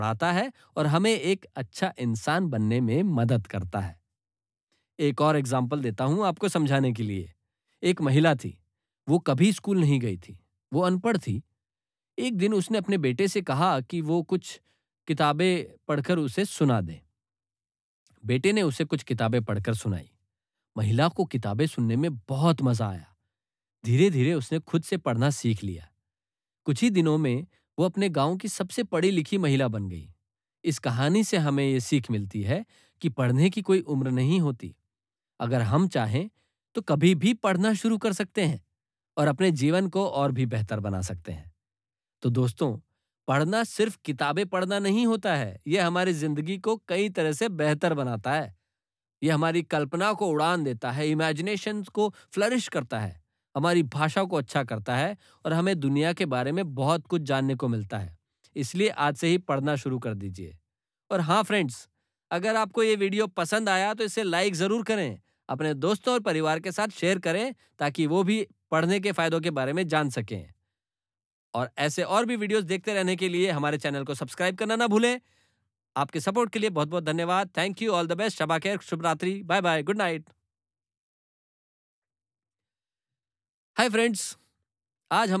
बढ़ाता है और हमें एक अच्छा इंसान बनने में मदद करता है। एक और एग्जाम्पल देता हूं आपको समझाने के लिए। एक महिला थी, वो कभी स्कूल नहीं गई थी, वो अनपढ़ थी। एक दिन उसने अपने बेटे से कहा कि वो कुछ किताबें पढ़कर उसे सुना दे। बेटे ने उसे कुछ किताबें पढ़कर सुनाई। महिला को किताबें सुनने में बहुत मजा आया। धीरे धीरे उसने खुद से पढ़ना सीख लिया। कुछ ही दिनों में वो अपने गांव की सबसे पढ़ी लिखी महिला बन गई। इस कहानी से हमें ये सीख मिलती है कि पढ़ने की कोई उम्र नहीं होती। अगर हम चाहें तो कभी भी पढ़ना शुरू कर सकते हैं और अपने जीवन को और भी बेहतर बना सकते हैं। तो दोस्तों, पढ़ना सिर्फ किताबें पढ़ना नहीं होता है, यह हमारी जिंदगी को कई तरह से बेहतर बनाता है। यह हमारी कल्पना को उड़ान देता है, इमेजिनेशन को फ्लरिश करता है, हमारी भाषा को अच्छा करता है और हमें दुनिया के बारे में बहुत कुछ जानने को मिलता है। इसलिए आज से ही पढ़ना शुरू कर दीजिए। और हाँ फ्रेंड्स, अगर आपको ये वीडियो पसंद आया तो इसे लाइक ज़रूर करें। अपने दोस्तों और परिवार के साथ शेयर करें ताकि वो भी पढ़ने के फायदों के बारे में जान सकें। और ऐसे और भी वीडियोस देखते रहने के लिए हमारे चैनल को सब्सक्राइब करना ना भूलें। आपके सपोर्ट के लिए बहुत-बहुत धन्यवाद। Thank you, all the best, शब्बा खैर, शुभ रात्रि, bye bye, good night. Hi friends, आज हम